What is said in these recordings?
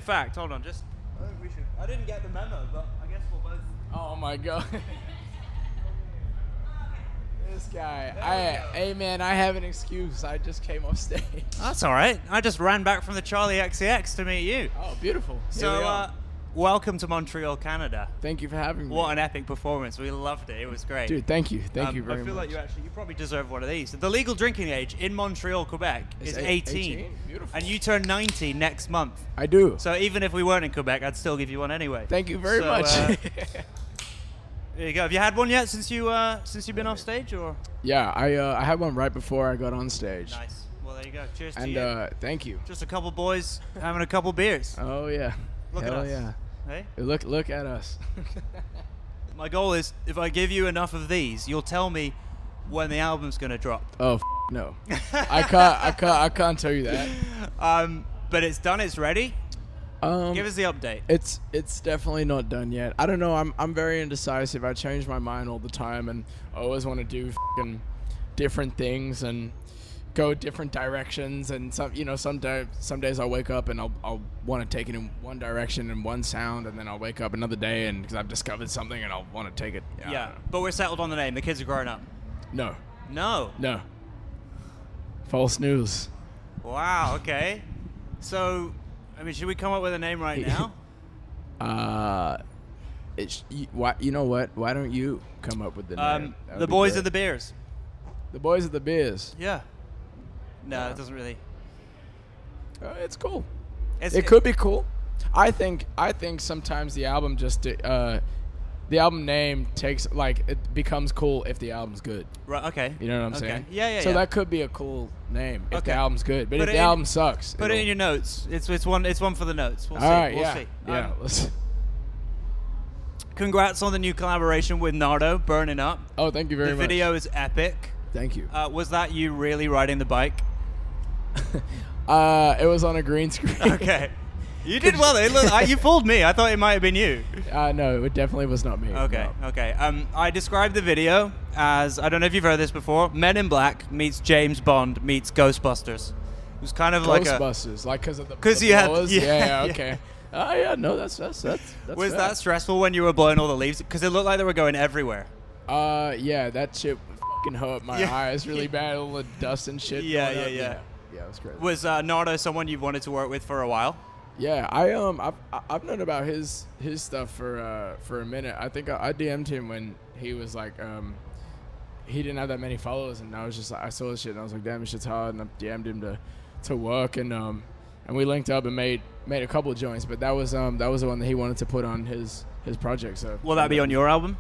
fact. Hold on, I think we should. I didn't get the memo, but I guess we'll both. Oh my god. This guy. Hey man, I have an excuse. I just came off stage. That's all right. I just ran back from the Charlie XCX to meet you. Oh, beautiful. So, welcome to Montreal, Canada. Thank you for having me. What an epic performance. We loved it. It was great. Dude, thank you. Thank you very much. I feel like you probably deserve one of these. The legal drinking age in Montreal, Quebec is 18. Beautiful. And you turn 90 next month. I do. So even if we weren't in Quebec, I'd still give you one anyway. Thank you very much. There you go. Have you had one yet since you've been off stage, or? Yeah, I had one right before I got on stage. Nice. Well, there you go. Cheers to you. And thank you. Just a couple boys having a couple beers. Oh yeah. Look Hell at us. yeah. Hey? Look at us. My goal is, if I give you enough of these, you'll tell me when the album's gonna drop. Oh no. I can't tell you that. But it's done. It's ready. Give us the update. It's definitely not done yet. I don't know. I'm very indecisive. I change my mind all the time, and I always want to do different things and go different directions. And some days I'll wake up and I'll want to take it in one direction and one sound, and then I'll wake up another day and because I've discovered something and I'll want to take it. Yeah. But we're settled on the name. The kids are growing up. No. No. False news. Wow. Okay. So. I mean, should we come up with a name right now? You know what? Why don't you come up with the name? The Boys of the Beers. The Boys of the Beers. Yeah. No, it doesn't really. It's cool. It could be cool. I think sometimes the album the album name it becomes cool if the album's good. Right. Okay. You know what I'm saying? Yeah. So that could be a cool name if the album's good. But Put if the album sucks, put it in your notes. It's one for the notes. We'll see. All right. We'll see. Yeah. Congrats on the new collaboration with Nardo, Burning Up. Oh, thank you very much. The video is epic. Thank you. Was that you really riding the bike? It was on a green screen. Okay. You did well. You fooled me. I thought it might have been you. No, it definitely was not me. Okay, no. Okay. I described the video as, I don't know if you've heard this before, Men in Black meets James Bond meets Ghostbusters. It was kind of Ghostbusters, because of the you had blowers? Yeah, okay. Oh yeah, no, that's Was fair. that stressful when you were blowing all the leaves? Because it looked like they were going everywhere. Yeah, that shit fucking hurt my eyes really bad. All the dust and shit. Yeah, it was crazy. Was Nardo someone you've wanted to work with for a while? Yeah, I've known about his stuff for a minute. I think I DM'd him when he was like he didn't have that many followers, and I was just like, I saw this shit and I was like, damn, this shit's hard, and I DM'd him to work, and we linked up and made a couple of joints, but that was the one that he wanted to put on his project. So will that be on your album?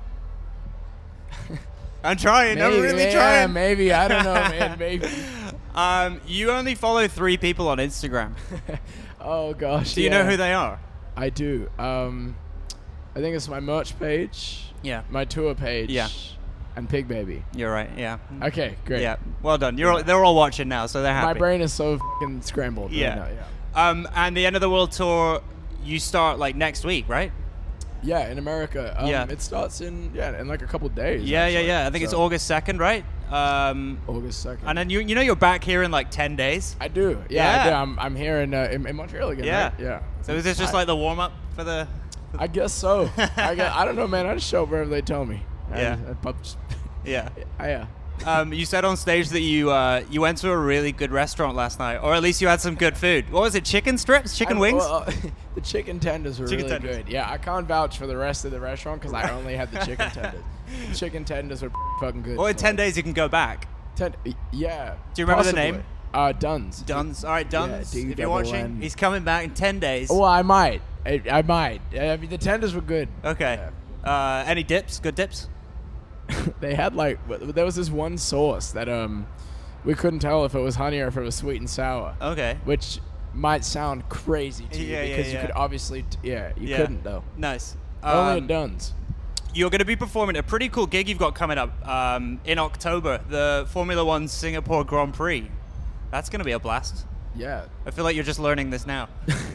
I'm trying. Maybe, I'm really trying. Maybe, I don't know, man. Maybe. You only follow 3 people on Instagram. Oh gosh. Do you know who they are? I do. I think it's my merch page. Yeah. My tour page. Yeah. And Pig Baby. You're right. Yeah. Okay, great. Yeah. Well done. They're all watching now, so they're happy. My brain is so fucking scrambled. Yeah. Right now, yeah. And the End of the World tour, you start like next week, right? Yeah, in America. It starts in like a couple days. Yeah. I think it's August 2nd, right? August 2nd. And then you're back here in like 10 days. I do. Yeah. I do. I'm here in Montreal again. Yeah. Right? Yeah. So is this just like the warm up for the? I guess so. I don't know, man. I just show up wherever they tell me. Yeah. Yeah. You said on stage that you went to a really good restaurant last night, or at least you had some good food. What was it? Chicken strips? Chicken wings? Well, the chicken tenders were really good. Yeah, I can't vouch for the rest of the restaurant because I only had the chicken tenders. The chicken tenders were fucking good. Well, in 10 days you can go back. Yeah. Do you remember the name? Duns. Duns. All right, Duns. Yeah, if you're watching, he's coming back in 10 days. Well, I might. I might. I mean, the tenders were good. Okay. Yeah. Any dips? Good dips? They had there was this one sauce that we couldn't tell if it was honey or if it was sweet and sour. Okay. Which might sound crazy to you because you could obviously you couldn't though. Nice. Only at Duns. You're going to be performing a pretty cool gig you've got coming up in October, the Formula One Singapore Grand Prix. That's going to be a blast. Yeah. I feel like you're just learning this now.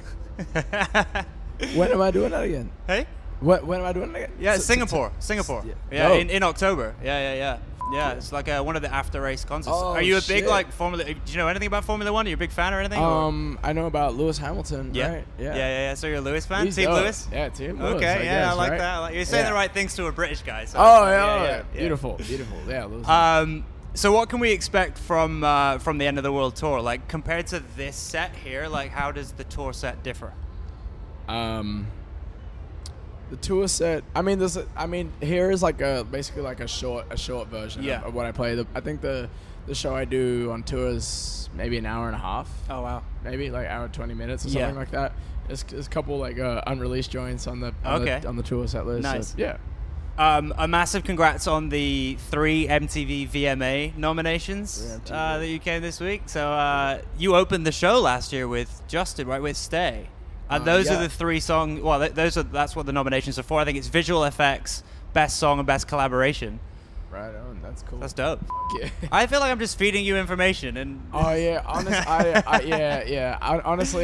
When am I doing that again? Hey? When am I doing that again? Yeah, Singapore. Yeah, in October. Yeah. Yeah, it's like one of the after race concerts. Oh, Are you a big shit. like Formula? Do you know anything about Formula One? Are you a big fan or anything? or- I know about Lewis Hamilton. yeah. Right? Yeah. So you're a Lewis fan? He's Team dope. Lewis? Yeah, Team Lewis. Okay, yeah, I guess, like right? that. You're saying Yeah. the right things to a British guy. So Oh, yeah, yeah. Beautiful. Yeah, Lewis. So what can we expect from the End of the World tour? Like compared to this set here, like how does the tour set differ? The tour set. I mean, here is like basically like a short version Yeah. of what I play. I think the show I do on tour is maybe an hour and a half. Oh wow. Maybe like hour and 20 minutes or Yeah. something like that. There's a couple like unreleased joints on the tour set list. Nice. So, yeah. A massive congrats on the 3 MTV VMA nominations 3 MTV. that you came this week. So you opened the show last year with Justin, right? With Stay. And those are yeah. the 3 songs. Well, that's what the nominations are for. I think it's visual effects, best song, and best collaboration. Right on. That's cool. That's dope. Yeah. I feel like I'm just feeding you information, and Oh yeah, honestly,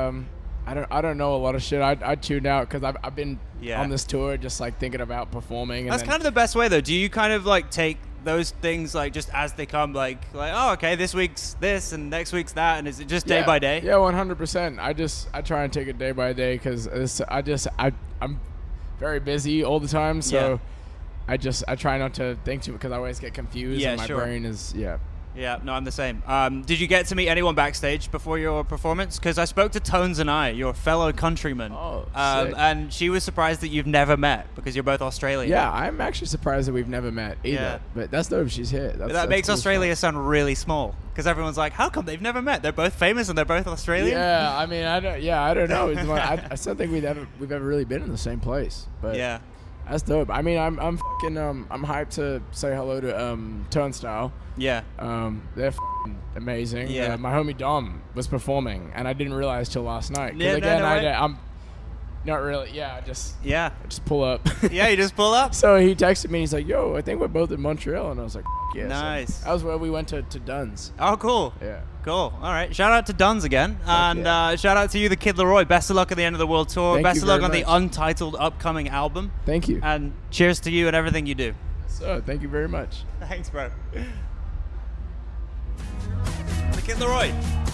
I don't know a lot of shit. I tuned out because I've been Yeah. on this tour just like thinking about performing. And that's then, kind of the best way, though. Do you kind of like take those things like just as they come, like oh okay, this week's this and next week's that, and is it just day by day? Yeah, 100%. I try and take it day by day because I'm very busy all the time, so I try not to think too because I always get confused. Yeah, and my sure. brain is Yeah, no, I'm the same. Did you get to meet anyone backstage before your performance? Because I spoke to Tones and I, your fellow countryman, Oh, sick. and she was surprised that you've never met because you're both Australian. Yeah, I'm actually surprised that we've never met either. Yeah. But that's dope. She's here. That makes cool as Australia fuck. sound really small because everyone's like, how come they've never met? They're both famous and they're both Australian. Yeah, I mean, I don't know. I still think we've ever really been in the same place. But Yeah. that's dope. I mean, I'm hyped to say hello to Turnstile. Yeah. They're amazing. Yeah. My homie Dom was performing, and I didn't realize till last night. 'Cause Yeah, no, again, no way. I'm not really. Yeah, I Yeah. just pull up. Yeah, you just pull up. So he texted me. He's like, "Yo, I think we're both in Montreal," and I was like, "Yeah." So Nice. that was where we went to Duns. Oh, cool. Yeah. Cool. All right. Shout out to Duns again. And yeah. shout out to you, the Kid Leroy. Best of luck at the End of the World Tour. Thank Best you of luck very on the much. untitled upcoming album. Thank you. And cheers to you and everything you do. So thank you very much. Thanks, bro. The Kid Leroy.